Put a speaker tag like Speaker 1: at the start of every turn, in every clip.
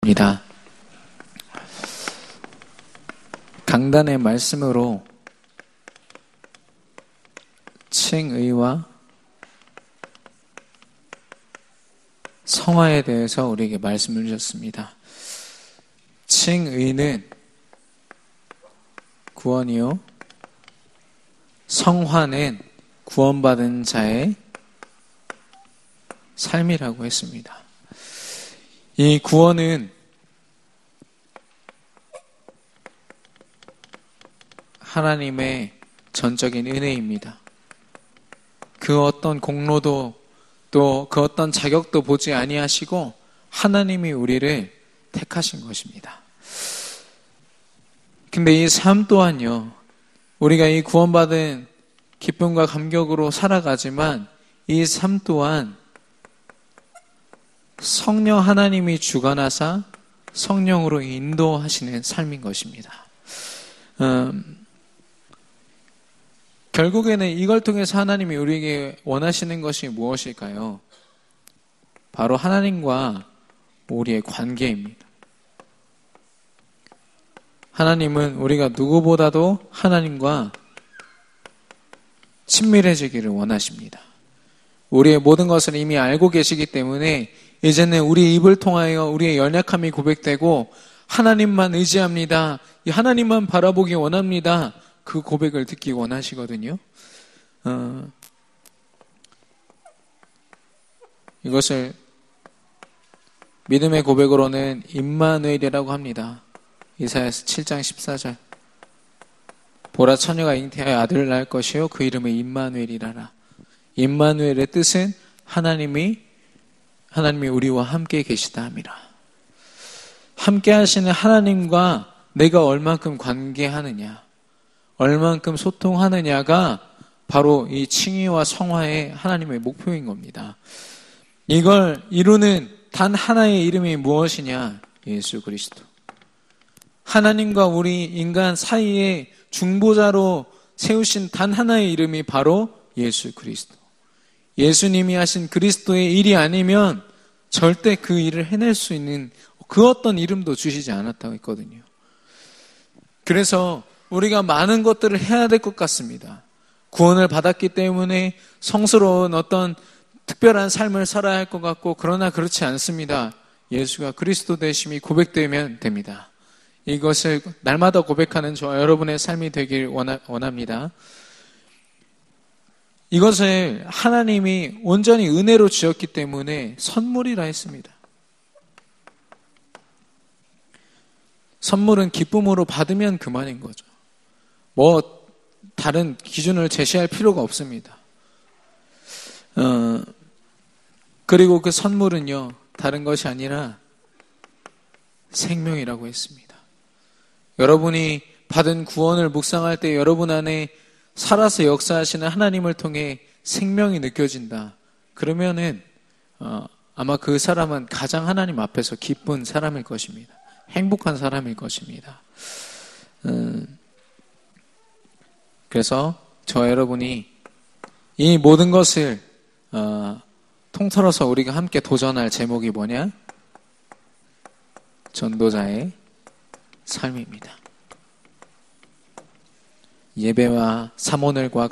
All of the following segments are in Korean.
Speaker 1: 입니다. 강단의 말씀으로 칭의와 성화에 대해서 우리에게 말씀을 주셨습니다. 칭의는 구원이요, 성화는 구원받은 자의 삶이라고 했습니다. 이 구원은 하나님의 전적인 은혜입니다. 그 어떤 공로도 또 그 어떤 자격도 보지 아니하시고 하나님이 우리를 택하신 것입니다. 근데 이 삶 또한요, 우리가 이 구원받은 기쁨과 감격으로 살아가지만 이 삶 또한 성령 하나님이 주관하사 성령으로 인도하시는 삶인 것입니다. 결국에는 이걸 통해서 하나님이 우리에게 원하시는 것이 무엇일까요? 바로 하나님과 우리의 관계입니다. 하나님은 우리가 누구보다도 하나님과 친밀해지기를 원하십니다. 우리의 모든 것을 이미 알고 계시기 때문에 이제는 우리의 입을 통하여 우리의 연약함이 고백되고 하나님만 의지합니다. 하나님만 바라보기 원합니다. 그 고백을 듣기 원하시거든요. 이것을 믿음의 고백으로는 임마누엘이라고 합니다. 이사야서 7장 14절. 보라, 처녀가 잉태하여 아들을 낳을 것이요 그 이름을 임마누엘이라라. 임마누엘의 뜻은 하나님이 우리와 함께 계시다 함이라. 함께 하시는 하나님과 내가 얼만큼 관계하느냐, 얼만큼 소통하느냐가 바로 이 칭의와 성화의 하나님의 목표인 겁니다. 이걸 이루는 단 하나의 이름이 무엇이냐? 예수 그리스도. 하나님과 우리 인간 사이에 중보자로 세우신 단 하나의 이름이 바로 예수 그리스도. 예수님이 하신 그리스도의 일이 아니면 절대 그 일을 해낼 수 있는 그 어떤 이름도 주시지 않았다고 했거든요. 그래서 우리가 많은 것들을 해야 될 것 같습니다. 구원을 받았기 때문에 성스러운 어떤 특별한 삶을 살아야 할 것 같고, 그러나 그렇지 않습니다. 예수가 그리스도 되심이 고백되면 됩니다. 이것을 날마다 고백하는 저와 여러분의 삶이 되길 원합니다. 이것을 하나님이 온전히 은혜로 주었기 때문에 선물이라 했습니다. 선물은 기쁨으로 받으면 그만인 거죠. 다른 기준을 제시할 필요가 없습니다. 그리고 그 선물은요, 다른 것이 아니라 생명이라고 했습니다. 여러분이 받은 구원을 묵상할 때 여러분 안에 살아서 역사하시는 하나님을 통해 생명이 느껴진다. 그러면은 아마 그 사람은 가장 하나님 앞에서 기쁜 사람일 것입니다. 행복한 사람일 것입니다. 그래서 저 여러분이 이 모든 것을 통틀어서 우리가 함께 도전할 제목이 뭐냐? 전도자의 삶입니다. 예배와 사모늘과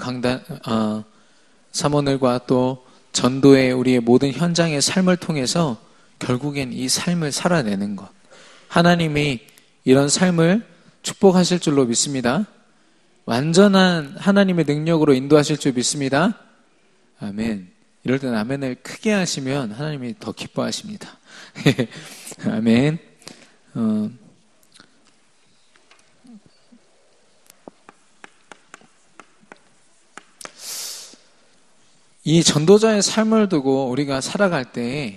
Speaker 1: 사모늘과 또 전도의 우리의 모든 현장의 삶을 통해서 결국엔 이 삶을 살아내는 것. 하나님이 이런 삶을 축복하실 줄로 믿습니다. 완전한 하나님의 능력으로 인도하실 줄 믿습니다. 아멘. 이럴 때는 아멘을 크게 하시면 하나님이 더 기뻐하십니다. 아멘. 이 전도자의 삶을 두고 우리가 살아갈 때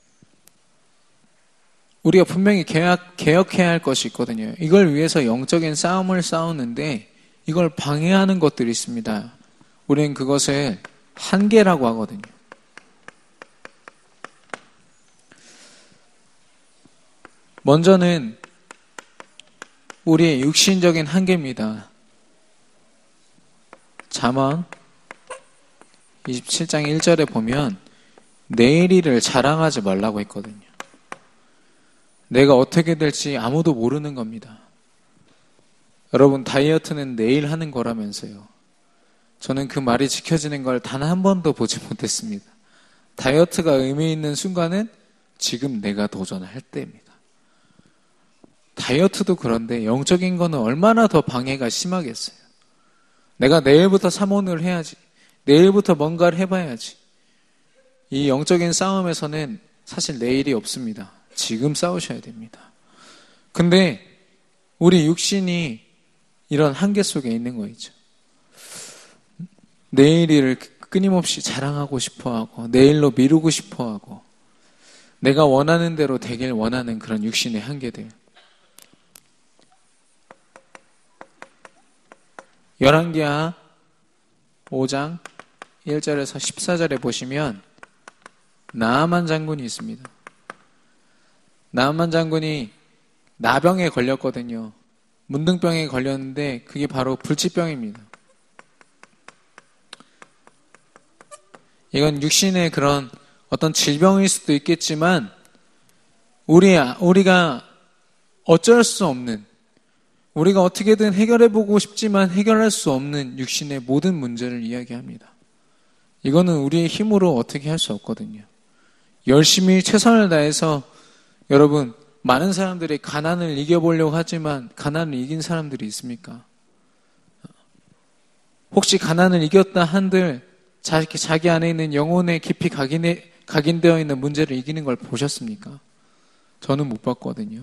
Speaker 1: 우리가 분명히 개혁해야 할 것이 있거든요. 이걸 위해서 영적인 싸움을 싸우는데 이걸 방해하는 것들이 있습니다. 우리는 그것을 한계라고 하거든요. 먼저는 우리의 육신적인 한계입니다. 잠언 27장 1절에 보면 내 일을 자랑하지 말라고 했거든요. 내가 어떻게 될지 아무도 모르는 겁니다. 여러분, 다이어트는 내일 하는 거라면서요. 저는 그 말이 지켜지는 걸 단 한 번도 보지 못했습니다. 다이어트가 의미 있는 순간은 지금 내가 도전할 때입니다. 다이어트도 그런데 영적인 거는 얼마나 더 방해가 심하겠어요. 내가 내일부터 사모를 해야지. 내일부터 뭔가를 해봐야지. 이 영적인 싸움에서는 사실 내일이 없습니다. 지금 싸우셔야 됩니다. 근데 우리 육신이 이런 한계 속에 있는 거 있죠. 내일을 끊임없이 자랑하고 싶어하고 내일로 미루고 싶어하고 내가 원하는 대로 되길 원하는 그런 육신의 한계들. 열왕기하 5장 1절에서 14절에 보시면 나아만 장군이 있습니다. 나아만 장군이 나병에 걸렸거든요. 문둥병에 걸렸는데 그게 바로 불치병입니다. 이건 육신의 그런 어떤 질병일 수도 있겠지만 우리가 어쩔 수 없는, 우리가 어떻게든 해결해보고 싶지만 해결할 수 없는 육신의 모든 문제를 이야기합니다. 이거는 우리의 힘으로 어떻게 할 수 없거든요. 열심히 최선을 다해서 여러분, 많은 사람들이 가난을 이겨보려고 하지만 가난을 이긴 사람들이 있습니까? 혹시 가난을 이겼다 한들 자기 안에 있는 영혼에 깊이 각인되어 있는 문제를 이기는 걸 보셨습니까? 저는 못 봤거든요.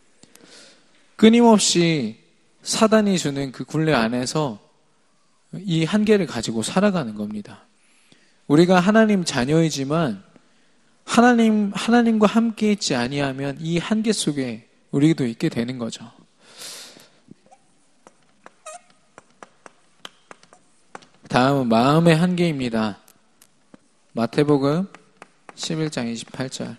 Speaker 1: 끊임없이 사단이 주는 그 굴레 안에서 이 한계를 가지고 살아가는 겁니다. 우리가 하나님 자녀이지만 하나님과 함께 있지 아니하면 이 한계 속에 우리도 있게 되는 거죠. 다음은 마음의 한계입니다. 마태복음 11장 28절.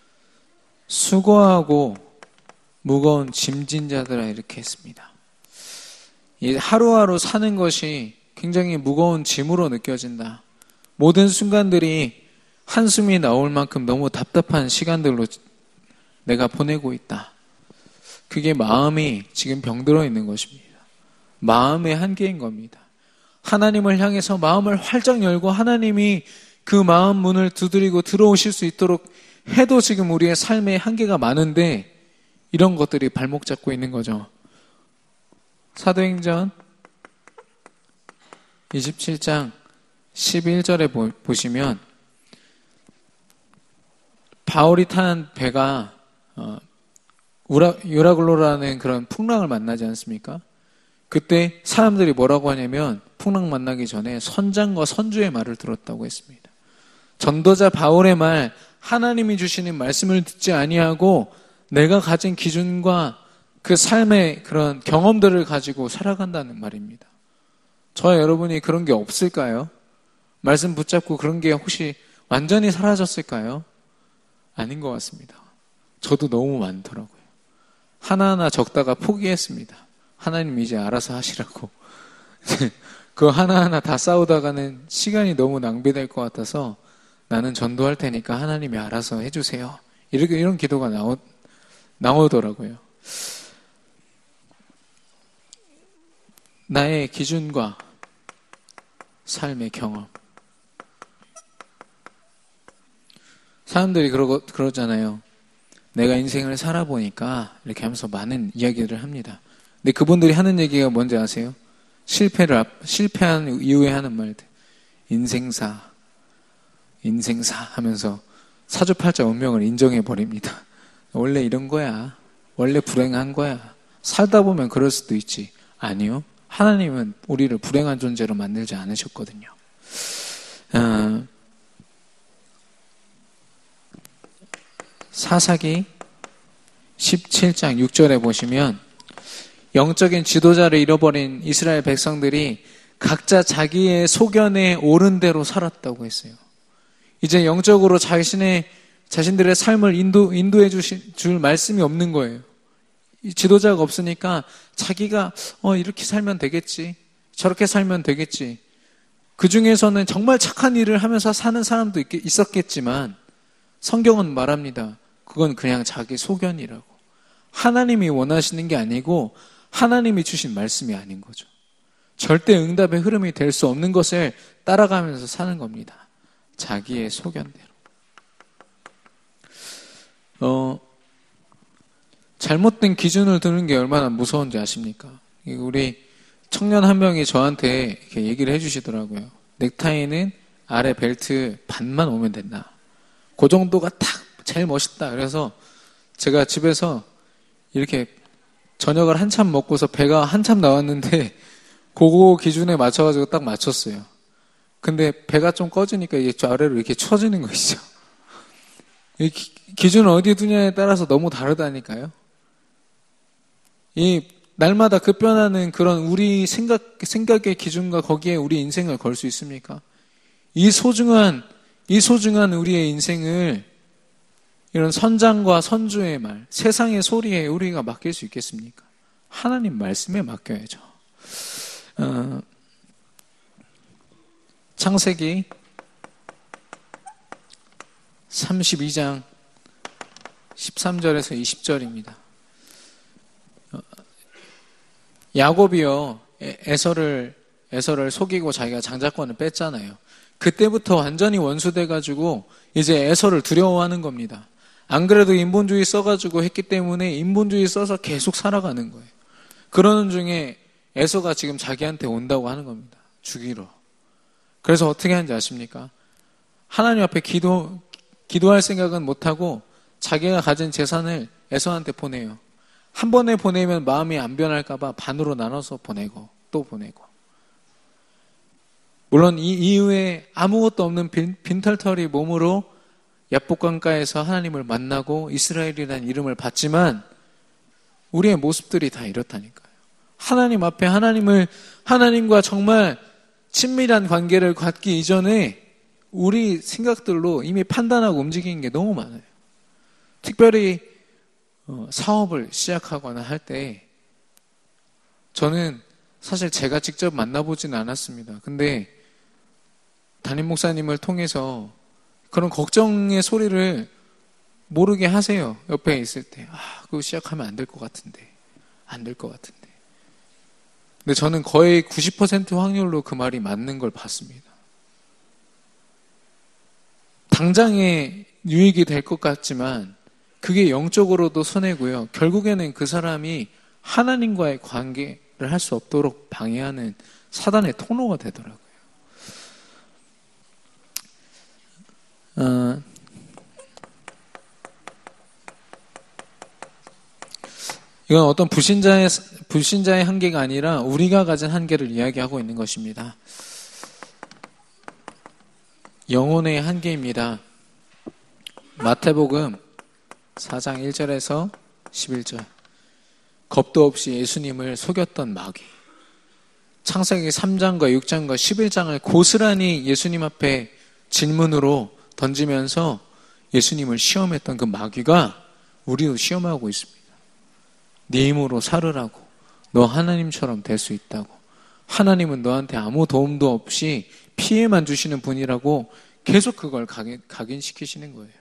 Speaker 1: 수고하고 무거운 짐진 자들아, 이렇게 했습니다. 이 하루하루 사는 것이 굉장히 무거운 짐으로 느껴진다. 모든 순간들이 한숨이 나올 만큼 너무 답답한 시간들로 내가 보내고 있다. 그게 마음이 지금 병들어 있는 것입니다. 마음의 한계인 겁니다. 하나님을 향해서 마음을 활짝 열고 하나님이 그 마음 문을 두드리고 들어오실 수 있도록 해도 지금 우리의 삶에 한계가 많은데 이런 것들이 발목 잡고 있는 거죠. 사도행전 27장 11절에 보시면 바울이 탄 배가 유라글로라는 그런 풍랑을 만나지 않습니까? 그때 사람들이 뭐라고 하냐면 풍랑 만나기 전에 선장과 선주의 말을 들었다고 했습니다. 전도자 바울의 말, 하나님이 주시는 말씀을 듣지 아니하고 내가 가진 기준과 그 삶의 그런 경험들을 가지고 살아간다는 말입니다. 저와 여러분이 그런 게 없을까요? 말씀 붙잡고 그런 게 혹시 완전히 사라졌을까요? 아닌 것 같습니다. 저도 너무 많더라고요. 하나하나 적다가 포기했습니다. 하나님 이제 알아서 하시라고. 그거 하나하나 다 싸우다가는 시간이 너무 낭비될 것 같아서 나는 전도할 테니까 하나님이 알아서 해주세요. 이런 기도가 나오더라고요. 나의 기준과 삶의 경험. 사람들이 그러잖아요. 내가 인생을 살아보니까 이렇게 하면서 많은 이야기를 합니다. 근데 그분들이 하는 얘기가 뭔지 아세요? 실패한 이후에 하는 말들. 인생사 하면서 사주팔자 운명을 인정해버립니다. 원래 이런 거야. 원래 불행한 거야. 살다 보면 그럴 수도 있지. 아니요. 하나님은 우리를 불행한 존재로 만들지 않으셨거든요. 사사기 17장 6절에 보시면 영적인 지도자를 잃어버린 이스라엘 백성들이 각자 자기의 소견에 옳은 대로 살았다고 했어요. 이제 영적으로 자신들의 삶을 인도해 줄 말씀이 없는 거예요. 지도자가 없으니까 자기가 이렇게 살면 되겠지, 저렇게 살면 되겠지. 그 중에서는 정말 착한 일을 하면서 사는 사람도 있었겠지만 성경은 말합니다. 그건 그냥 자기 소견이라고. 하나님이 원하시는 게 아니고 하나님이 주신 말씀이 아닌 거죠. 절대 응답의 흐름이 될 수 없는 것을 따라가면서 사는 겁니다. 자기의 소견대로. 잘못된 기준을 두는 게 얼마나 무서운지 아십니까? 우리 청년 한 명이 저한테 이렇게 얘기를 해주시더라고요. 넥타이는 아래 벨트 반만 오면 된다. 그 정도가 딱 제일 멋있다. 그래서 제가 집에서 이렇게 저녁을 한참 먹고서 배가 한참 나왔는데 그거 기준에 맞춰가지고 딱 맞췄어요. 근데 배가 좀 꺼지니까 이게 아래로 이렇게 쳐지는 거 있죠. 이 기준을 어디에 두냐에 따라서 너무 다르다니까요. 이 날마다 급변하는 그런 우리 생각의 기준과 거기에 우리 인생을 걸 수 있습니까? 이 소중한 우리의 인생을 이런 선장과 선주의 말, 세상의 소리에 우리가 맡길 수 있겠습니까? 하나님 말씀에 맡겨야죠. 창세기 32장 13절에서 20절입니다. 야곱이요, 에서를 속이고 자기가 장자권을 뺐잖아요. 그때부터 완전히 원수돼가지고 이제 에서를 두려워하는 겁니다. 안 그래도 인본주의 써가지고 했기 때문에 인본주의 써서 계속 살아가는 거예요. 그러는 중에 에서가 지금 자기한테 온다고 하는 겁니다. 죽이러. 그래서 어떻게 하는지 아십니까? 하나님 앞에 기도할 생각은 못하고 자기가 가진 재산을 에서한테 보내요. 한 번에 보내면 마음이 안 변할까봐 반으로 나눠서 보내고 또 보내고. 물론 이 이후에 아무것도 없는 빈털터리 몸으로 야복강가에서 하나님을 만나고 이스라엘이라는 이름을 받지만 우리의 모습들이 다 이렇다니까요. 하나님 앞에 하나님과 정말 친밀한 관계를 갖기 이전에 우리 생각들로 이미 판단하고 움직이는 게 너무 많아요. 특별히 사업을 시작하거나 할 때 저는 사실 제가 직접 만나보지는 않았습니다. 근데 담임 목사님을 통해서 그런 걱정의 소리를 모르게 하세요. 옆에 있을 때. 그거 시작하면 안 될 것 같은데. 안 될 것 같은데. 근데 저는 거의 90% 확률로 그 말이 맞는 걸 봤습니다. 당장에 유익이 될 것 같지만 그게 영적으로도 손해고요. 결국에는 그 사람이 하나님과의 관계를 할 수 없도록 방해하는 사단의 통로가 되더라고요. 이건 어떤 불신자의 한계가 아니라 우리가 가진 한계를 이야기하고 있는 것입니다. 영혼의 한계입니다. 마태복음 4장 1절에서 11절. 겁도 없이 예수님을 속였던 마귀. 창세기 3장과 6장과 11장을 고스란히 예수님 앞에 질문으로 던지면서 예수님을 시험했던 그 마귀가 우리도 시험하고 있습니다. 네 힘으로 살으라고. 너 하나님처럼 될 수 있다고. 하나님은 너한테 아무 도움도 없이 피해만 주시는 분이라고 계속 그걸 각인시키시는 거예요.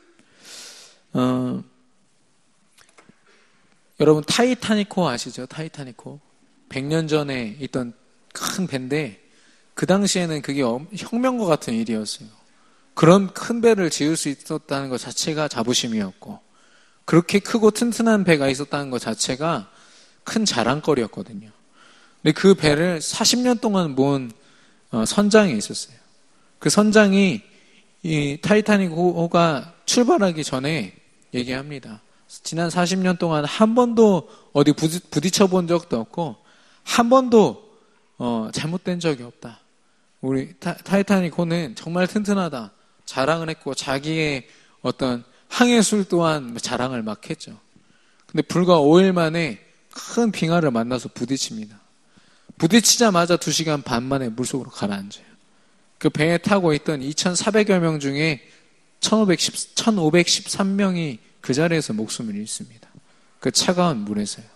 Speaker 1: 여러분 타이타닉호 아시죠? 타이타닉호. 100년 전에 있던 큰 배인데 그 당시에는 그게 혁명과 같은 일이었어요. 그런 큰 배를 지을 수 있었다는 것 자체가 자부심이었고 그렇게 크고 튼튼한 배가 있었다는 것 자체가 큰 자랑거리였거든요. 근데 그 배를 40년 동안 모은 선장이 있었어요. 그 선장이 이 타이타닉호가 출발하기 전에 얘기합니다. 지난 40년 동안 한 번도 어디 부딪혀 본 적도 없고 한 번도 잘못된 적이 없다. 우리 타이타닉호는 정말 튼튼하다. 자랑을 했고 자기의 어떤 항해술 또한 자랑을 막 했죠. 근데 불과 5일 만에 큰 빙하를 만나서 부딪힙니다. 부딪히자마자 2시간 반 만에 물속으로 가라앉아요. 그 배에 타고 있던 2,400여 명 중에 1,513명이 그 자리에서 목숨을 잃습니다. 그 차가운 물에서요.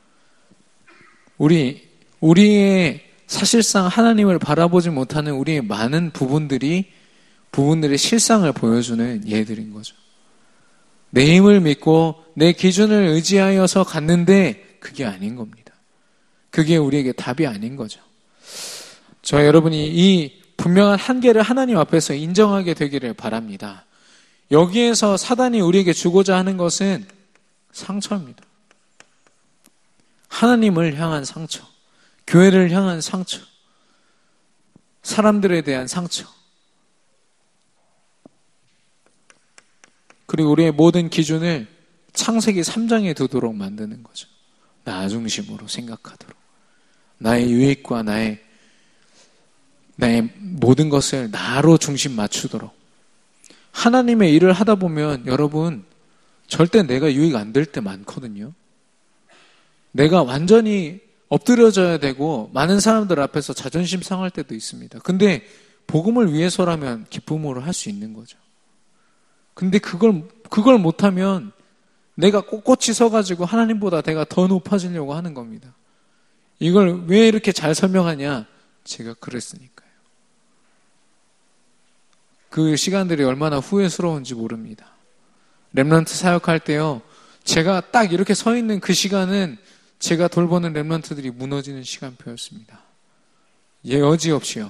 Speaker 1: 우리의 사실상 하나님을 바라보지 못하는 우리의 많은 부분들의 실상을 보여주는 예들인 거죠. 내 힘을 믿고 내 기준을 의지하여서 갔는데 그게 아닌 겁니다. 그게 우리에게 답이 아닌 거죠. 저 여러분이 이 분명한 한계를 하나님 앞에서 인정하게 되기를 바랍니다. 여기에서 사단이 우리에게 주고자 하는 것은 상처입니다. 하나님을 향한 상처, 교회를 향한 상처, 사람들에 대한 상처, 그리고 우리의 모든 기준을 창세기 3장에 두도록 만드는 거죠. 나 중심으로 생각하도록. 나의 유익과 나의 모든 것을 나로 중심 맞추도록. 하나님의 일을 하다 보면 여러분 절대 내가 유익 안 될 때 많거든요. 내가 완전히 엎드려져야 되고 많은 사람들 앞에서 자존심 상할 때도 있습니다. 근데 복음을 위해서라면 기쁨으로 할 수 있는 거죠. 근데 그걸 못하면 내가 꼿꼿이 서가지고 하나님보다 내가 더 높아지려고 하는 겁니다. 이걸 왜 이렇게 잘 설명하냐? 제가 그랬으니까요. 그 시간들이 얼마나 후회스러운지 모릅니다. 렘넌트 사역할 때요, 제가 딱 이렇게 서 있는 그 시간은 제가 돌보는 렘넌트들이 무너지는 시간표였습니다. 여지없이요.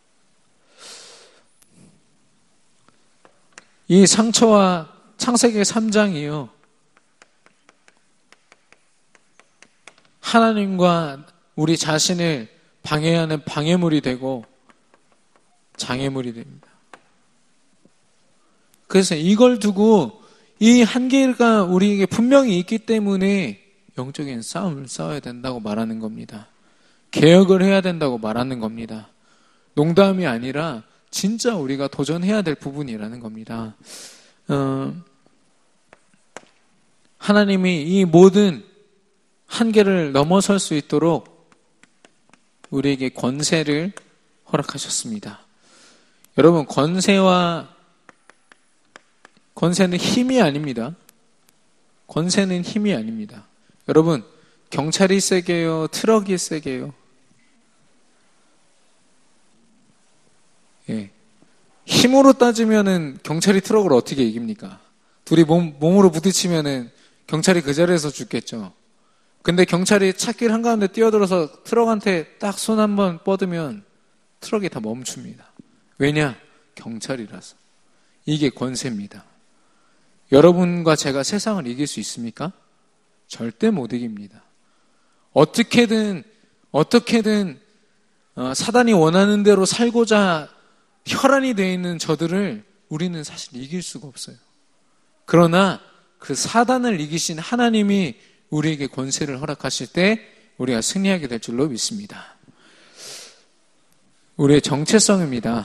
Speaker 1: 이 상처와 창세기 3장이요, 하나님과 우리 자신을 방해하는 방해물이 되고 장애물이 됩니다. 그래서 이걸 두고 이 한계가 우리에게 분명히 있기 때문에 영적인 싸움을 싸워야 된다고 말하는 겁니다. 개혁을 해야 된다고 말하는 겁니다. 농담이 아니라 진짜 우리가 도전해야 될 부분이라는 겁니다. 하나님이 이 모든 한계를 넘어설 수 있도록 우리에게 권세를 허락하셨습니다. 여러분, 권세는 힘이 아닙니다. 권세는 힘이 아닙니다. 여러분, 경찰이 세게요? 트럭이 세게요? 예. 힘으로 따지면은 경찰이 트럭을 어떻게 이깁니까? 둘이 몸으로 부딪히면은 경찰이 그 자리에서 죽겠죠. 근데 경찰이 찻길 한가운데 뛰어들어서 트럭한테 딱 손 한번 뻗으면 트럭이 다 멈춥니다. 왜냐? 경찰이라서. 이게 권세입니다. 여러분과 제가 세상을 이길 수 있습니까? 절대 못 이깁니다. 어떻게든 사단이 원하는 대로 살고자 혈안이 되어 있는 저들을 우리는 사실 이길 수가 없어요. 그러나 그 사단을 이기신 하나님이 우리에게 권세를 허락하실 때 우리가 승리하게 될 줄로 믿습니다. 우리의 정체성입니다.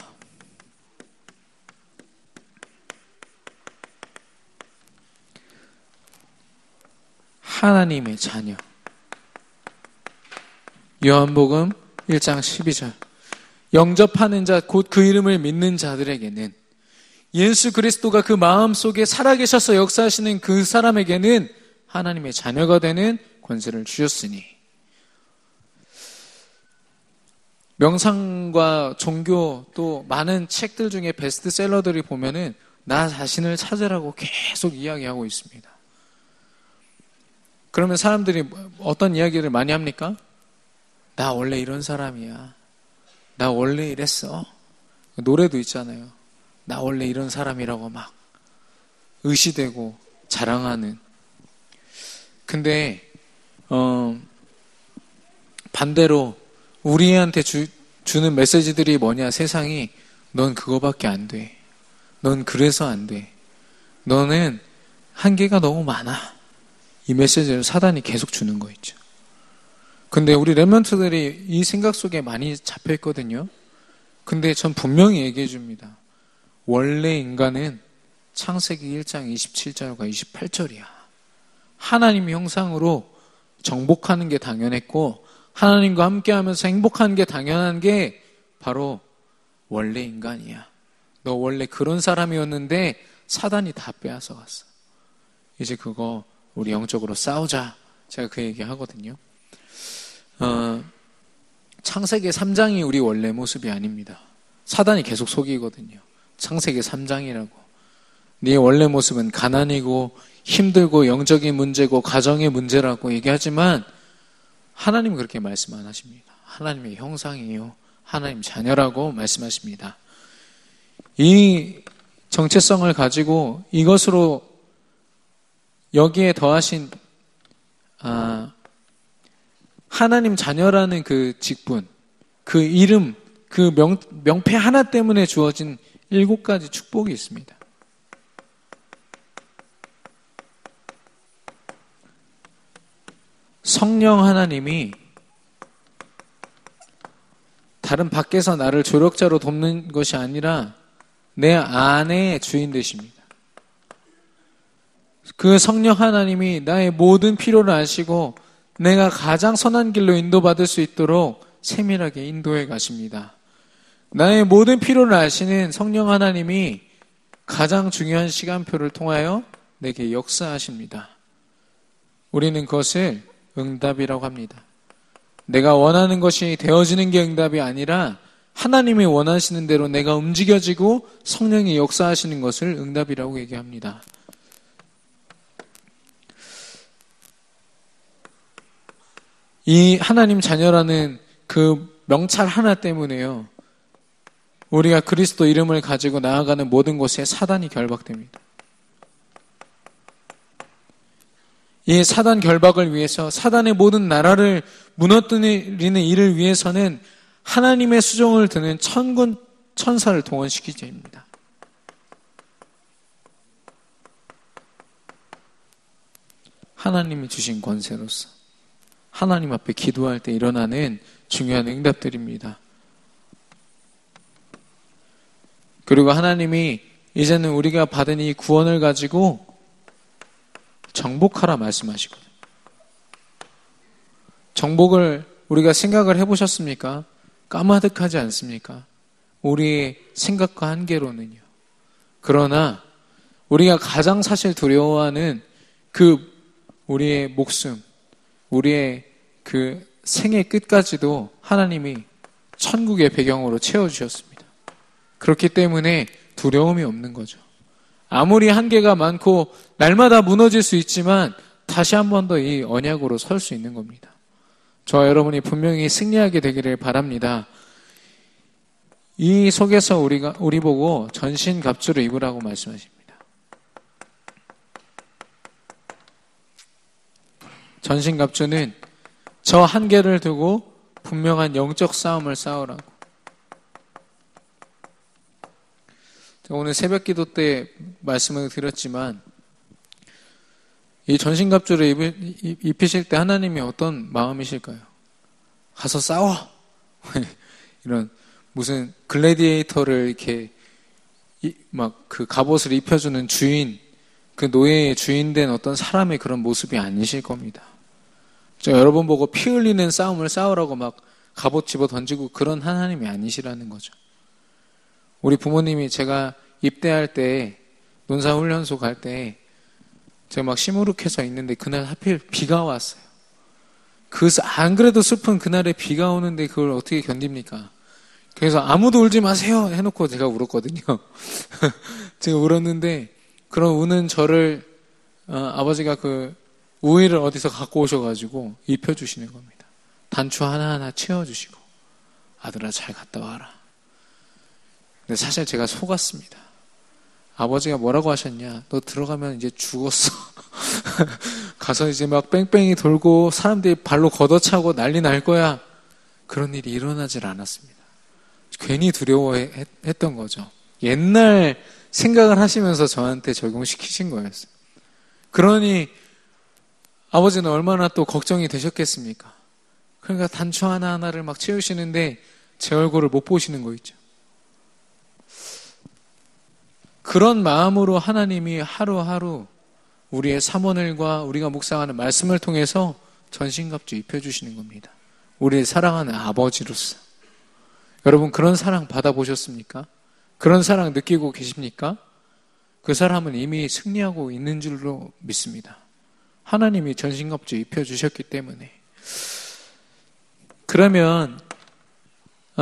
Speaker 1: 하나님의 자녀. 요한복음 1장 12절. 영접하는 자, 곧 그 이름을 믿는 자들에게는, 예수 그리스도가 그 마음속에 살아계셔서 역사하시는 그 사람에게는 하나님의 자녀가 되는 권세를 주셨으니. 명상과 종교 또 많은 책들 중에 베스트셀러들이 보면은 나 자신을 찾으라고 계속 이야기하고 있습니다. 그러면 사람들이 어떤 이야기를 많이 합니까? 나 원래 이런 사람이야. 나 원래 이랬어. 노래도 있잖아요. 나 원래 이런 사람이라고 막 의시되고 자랑하는. 근데 반대로 우리한테 주는 메시지들이 뭐냐? 세상이 넌 그거밖에 안 돼. 넌 그래서 안 돼. 너는 한계가 너무 많아. 이 메시지를 사단이 계속 주는 거 있죠. 근데 우리 렘넌트들이 이 생각 속에 많이 잡혀 있거든요. 근데 전 분명히 얘기해 줍니다. 원래 인간은 창세기 1장 27절과 28절이야. 하나님의 형상으로 정복하는 게 당연했고 하나님과 함께하면서 행복하는 게 당연한 게 바로 원래 인간이야. 너 원래 그런 사람이었는데 사단이 다 빼앗아 갔어. 이제 그거 우리 영적으로 싸우자. 제가 그 얘기 하거든요. 창세기 3장이 우리 원래 모습이 아닙니다. 사단이 계속 속이거든요. 창세기 3장이라고. 네 원래 모습은 가난이고 힘들고 영적인 문제고 가정의 문제라고 얘기하지만 하나님은 그렇게 말씀 안 하십니다. 하나님의 형상이에요. 하나님 자녀라고 말씀하십니다. 이 정체성을 가지고 이것으로 여기에 더하신 하나님 자녀라는 그 직분, 그 이름, 그 명패 하나 때문에 주어진 7가지 축복이 있습니다. 성령 하나님이 다른 밖에서 나를 조력자로 돕는 것이 아니라 내 안의 주인 되십니다. 그 성령 하나님이 나의 모든 필요를 아시고 내가 가장 선한 길로 인도받을 수 있도록 세밀하게 인도해 가십니다. 나의 모든 필요를 아시는 성령 하나님이 가장 중요한 시간표를 통하여 내게 역사하십니다. 우리는 그것을 응답이라고 합니다. 내가 원하는 것이 되어지는 게 응답이 아니라 하나님이 원하시는 대로 내가 움직여지고 성령이 역사하시는 것을 응답이라고 얘기합니다. 이 하나님 자녀라는 그 명찰 하나 때문에요. 우리가 그리스도 이름을 가지고 나아가는 모든 곳에 사단이 결박됩니다. 이 사단 결박을 위해서 사단의 모든 나라를 무너뜨리는 일을 위해서는 하나님의 수종을 드는 천군 천사를 동원시키자 입니다. 하나님이 주신 권세로서 하나님 앞에 기도할 때 일어나는 중요한 응답들입니다. 그리고 하나님이 이제는 우리가 받은 이 구원을 가지고 정복하라 말씀하시거든요. 정복을 우리가 생각을 해보셨습니까? 까마득하지 않습니까? 우리의 생각과 한계로는요. 그러나 우리가 가장 사실 두려워하는 그 우리의 목숨, 우리의 그 생의 끝까지도 하나님이 천국의 배경으로 채워주셨습니다. 그렇기 때문에 두려움이 없는 거죠. 아무리 한계가 많고 날마다 무너질 수 있지만 다시 한 번 더 이 언약으로 설 수 있는 겁니다. 저와 여러분이 분명히 승리하게 되기를 바랍니다. 이 속에서 우리 보고 전신갑주를 입으라고 말씀하십니다. 전신갑주는 저 한계를 두고 분명한 영적 싸움을 싸우라고. 오늘 새벽 기도 때 말씀을 드렸지만 이 전신갑주를 입히실 때 하나님이 어떤 마음이실까요? 가서 싸워! 이런 무슨 글래디에이터를 이렇게 막 그 갑옷을 입혀주는 주인, 그 노예의 주인 된 어떤 사람의 그런 모습이 아니실 겁니다. 저 여러분 보고 피 흘리는 싸움을 싸우라고 막 갑옷 집어 던지고 그런 하나님이 아니시라는 거죠. 우리 부모님이 제가 입대할 때 논사훈련소 갈 때 제가 막 시무룩해서 있는데 그날 하필 비가 왔어요. 그래서 안 그래도 슬픈 그날에 비가 오는데 그걸 어떻게 견딥니까? 그래서 아무도 울지 마세요 해놓고 제가 울었거든요. 제가 울었는데 그런 우는 저를 아버지가 그 우의를 어디서 갖고 오셔가지고 입혀주시는 겁니다. 단추 하나하나 채워주시고 아들아 잘 갔다 와라. 근데 사실 제가 속았습니다. 아버지가 뭐라고 하셨냐? 너 들어가면 이제 죽었어. 가서 이제 막 뺑뺑이 돌고 사람들이 발로 걷어차고 난리 날 거야. 그런 일이 일어나질 않았습니다. 괜히 두려워했던 거죠. 옛날 생각을 하시면서 저한테 적용시키신 거였어요. 그러니 아버지는 얼마나 또 걱정이 되셨겠습니까? 그러니까 단추 하나하나를 막 채우시는데 제 얼굴을 못 보시는 거 있죠. 그런 마음으로 하나님이 하루하루 우리의 사모늘과 우리가 묵상하는 말씀을 통해서 전신갑주 입혀주시는 겁니다. 우리의 사랑하는 아버지로서. 여러분 그런 사랑 받아보셨습니까? 그런 사랑 느끼고 계십니까? 그 사람은 이미 승리하고 있는 줄로 믿습니다. 하나님이 전신갑주 입혀주셨기 때문에. 그러면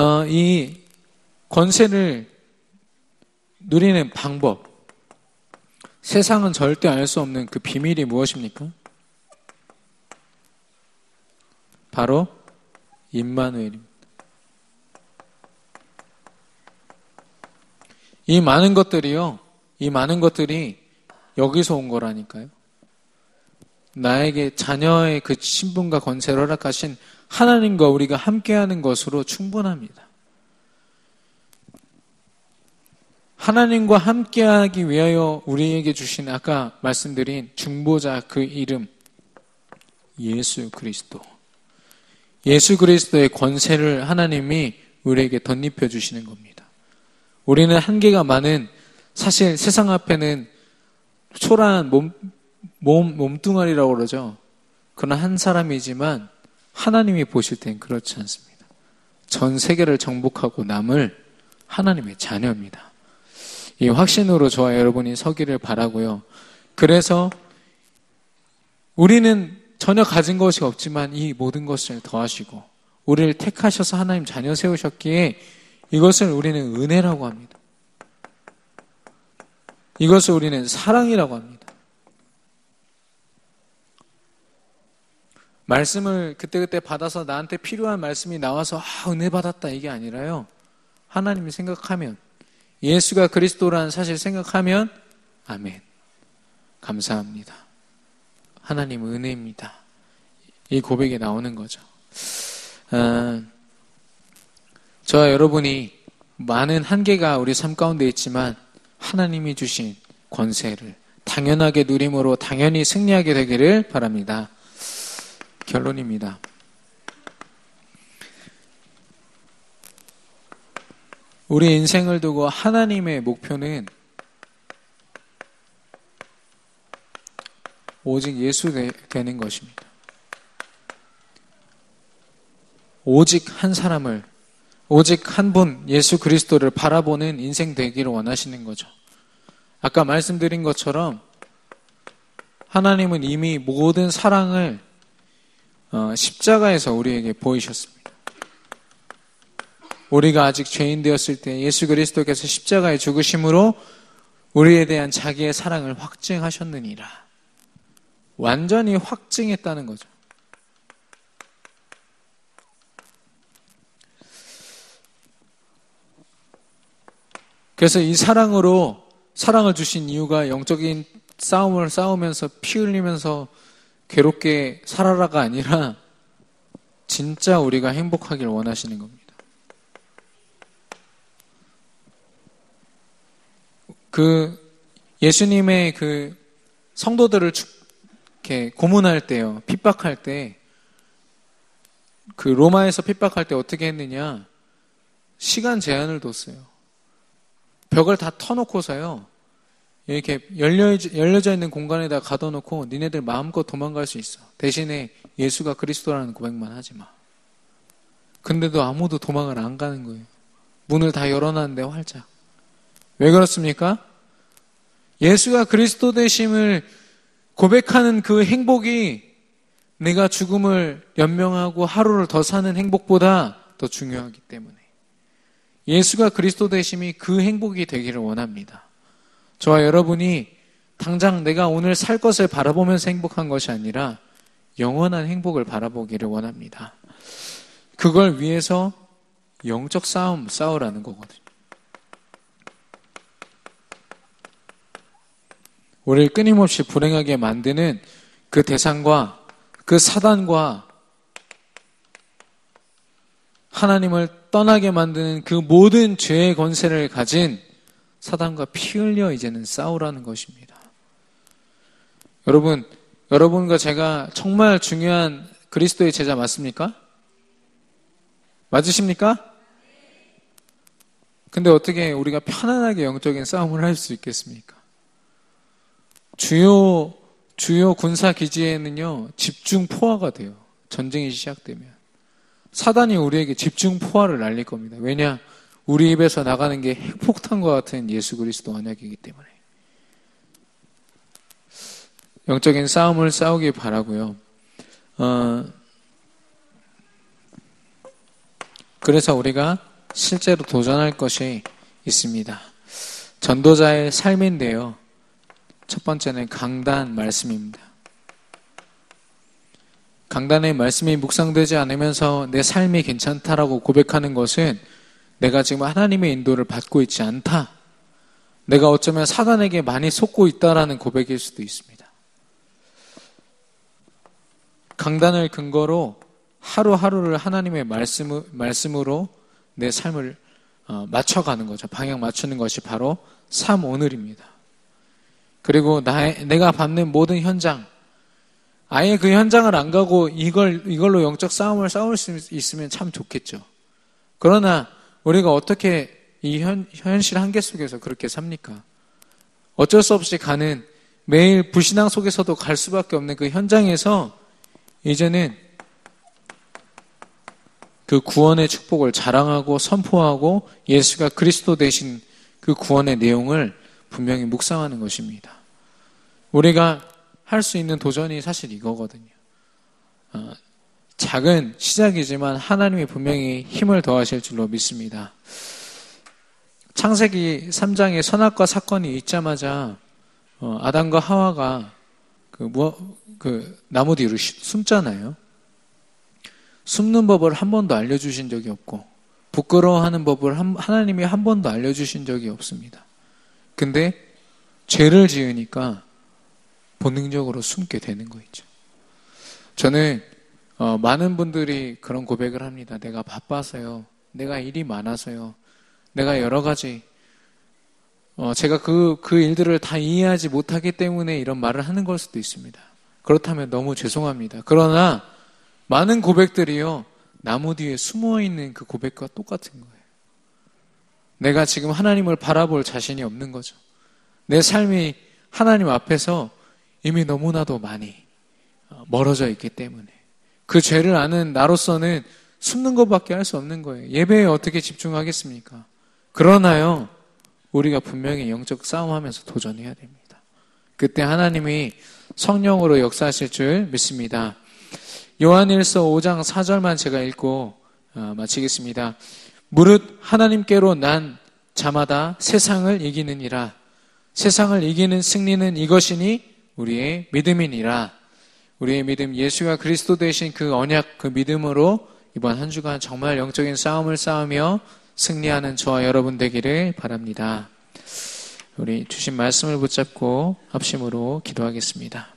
Speaker 1: 이 권세를 누리는 방법, 세상은 절대 알 수 없는 그 비밀이 무엇입니까? 바로 임마누엘입니다. 이 많은 것들이 여기서 온 거라니까요. 나에게 자녀의 그 신분과 권세를 허락하신 하나님과 우리가 함께하는 것으로 충분합니다. 하나님과 함께하기 위하여 우리에게 주신 아까 말씀드린 중보자 그 이름 예수 그리스도. 예수 그리스도의 권세를 하나님이 우리에게 덧입혀 주시는 겁니다. 우리는 한계가 많은 사실 세상 앞에는 초라한 몸뚱아리라고 그러죠. 그런 한 사람이지만 하나님이 보실 땐 그렇지 않습니다. 전 세계를 정복하고 남을 하나님의 자녀입니다. 이 확신으로 저와 여러분이 서기를 바라고요. 그래서 우리는 전혀 가진 것이 없지만 이 모든 것을 더하시고 우리를 택하셔서 하나님 자녀 세우셨기에 이것을 우리는 은혜라고 합니다. 이것을 우리는 사랑이라고 합니다. 말씀을 그때그때 받아서 나한테 필요한 말씀이 나와서 은혜 받았다 이게 아니라요. 하나님이 생각하면 예수가 그리스도라는 사실 생각하면 아멘. 감사합니다. 하나님 은혜입니다. 이 고백이 나오는 거죠. 저와 여러분이 많은 한계가 우리 삶 가운데 있지만 하나님이 주신 권세를 당연하게 누림으로 당연히 승리하게 되기를 바랍니다. 결론입니다. 우리 인생을 두고 하나님의 목표는 오직 예수 되는 것입니다. 오직 한 사람을, 오직 한 분, 예수 그리스도를 바라보는 인생 되기를 원하시는 거죠. 아까 말씀드린 것처럼 하나님은 이미 모든 사랑을 십자가에서 우리에게 보이셨습니다. 우리가 아직 죄인 되었을 때 예수 그리스도께서 십자가에 죽으심으로 우리에 대한 자기의 사랑을 확증하셨느니라. 완전히 확증했다는 거죠. 그래서 이 사랑으로 사랑을 주신 이유가 영적인 싸움을 싸우면서 피 흘리면서 괴롭게 살아라가 아니라 진짜 우리가 행복하길 원하시는 겁니다. 예수님의 성도들을 이렇게 고문할 때요, 핍박할 때, 로마에서 핍박할 때 어떻게 했느냐, 시간 제한을 뒀어요. 벽을 다 터놓고서요, 이렇게 열려져 있는 공간에다 가둬놓고 니네들 마음껏 도망갈 수 있어. 대신에 예수가 그리스도라는 고백만 하지 마. 근데도 아무도 도망을 안 가는 거예요. 문을 다 열어놨는데 활짝. 왜 그렇습니까? 예수가 그리스도 되심을 고백하는 그 행복이 내가 죽음을 연명하고 하루를 더 사는 행복보다 더 중요하기 때문에 예수가 그리스도 되심이 그 행복이 되기를 원합니다. 저와 여러분이 당장 내가 오늘 살 것을 바라보면서 행복한 것이 아니라 영원한 행복을 바라보기를 원합니다. 그걸 위해서 영적 싸움 싸우라는 거거든요. 우리를 끊임없이 불행하게 만드는 그 대상과 그 사단과 하나님을 떠나게 만드는 그 모든 죄의 권세를 가진 사단과 피 흘려 이제는 싸우라는 것입니다. 여러분과 제가 정말 중요한 그리스도의 제자 맞습니까? 맞으십니까? 근데 어떻게 우리가 편안하게 영적인 싸움을 할 수 있겠습니까? 주요 군사 기지에는요, 집중 포화가 돼요. 전쟁이 시작되면. 사단이 우리에게 집중 포화를 날릴 겁니다. 왜냐? 우리 입에서 나가는 게 핵폭탄과 같은 예수 그리스도 언약이기 때문에. 영적인 싸움을 싸우길 바라고요. 그래서 우리가 실제로 도전할 것이 있습니다. 전도자의 삶인데요. 첫 번째는 강단 말씀입니다. 강단의 말씀이 묵상되지 않으면서 내 삶이 괜찮다라고 고백하는 것은 내가 지금 하나님의 인도를 받고 있지 않다. 내가 어쩌면 사단에게 많이 속고 있다라는 고백일 수도 있습니다. 강단을 근거로 하루하루를 하나님의 말씀으로 내 삶을 맞춰가는 거죠. 방향 맞추는 것이 바로 삶 오늘입니다. 그리고 내가 받는 모든 현장, 아예 그 현장을 안 가고 이걸로 영적 싸움을 싸울 수 있으면 참 좋겠죠. 그러나 우리가 어떻게 이 현실 한계 속에서 그렇게 삽니까? 어쩔 수 없이 가는 매일 불신앙 속에서도 갈 수밖에 없는 그 현장에서 이제는 그 구원의 축복을 자랑하고 선포하고 예수가 그리스도 되신 그 구원의 내용을 분명히 묵상하는 것입니다. 우리가 할 수 있는 도전이 사실 이거거든요. 작은 시작이지만 하나님이 분명히 힘을 더하실 줄로 믿습니다. 창세기 3장에 선악과 사건이 있자마자 아담과 하와가 그 나무 뒤로 숨잖아요. 숨는 법을 한 번도 알려주신 적이 없고 부끄러워하는 법을 하나님이 한 번도 알려주신 적이 없습니다. 근데 죄를 지으니까 본능적으로 숨게 되는 거 있죠. 저는 많은 분들이 그런 고백을 합니다. 내가 바빠서요. 내가 일이 많아서요. 내가 여러 가지 제가 그 일들을 다 이해하지 못하기 때문에 이런 말을 하는 걸 수도 있습니다. 그렇다면 너무 죄송합니다. 그러나 많은 고백들이요. 나무 뒤에 숨어있는 그 고백과 똑같은 거예요. 내가 지금 하나님을 바라볼 자신이 없는 거죠. 내 삶이 하나님 앞에서 이미 너무나도 많이 멀어져 있기 때문에 그 죄를 아는 나로서는 숨는 것밖에 할 수 없는 거예요. 예배에 어떻게 집중하겠습니까? 그러나요, 우리가 분명히 영적 싸움하면서 도전해야 됩니다. 그때 하나님이 성령으로 역사하실 줄 믿습니다. 요한일서 5장 4절만 제가 읽고 마치겠습니다. 무릇 하나님께로 난 자마다 세상을 이기느니라. 세상을 이기는 승리는 이것이니 우리의 믿음이니라. 우리의 믿음, 예수가 그리스도 되신 그 언약, 그 믿음으로 이번 한 주간 정말 영적인 싸움을 싸우며 승리하는 저와 여러분 되기를 바랍니다. 우리 주신 말씀을 붙잡고 합심으로 기도하겠습니다.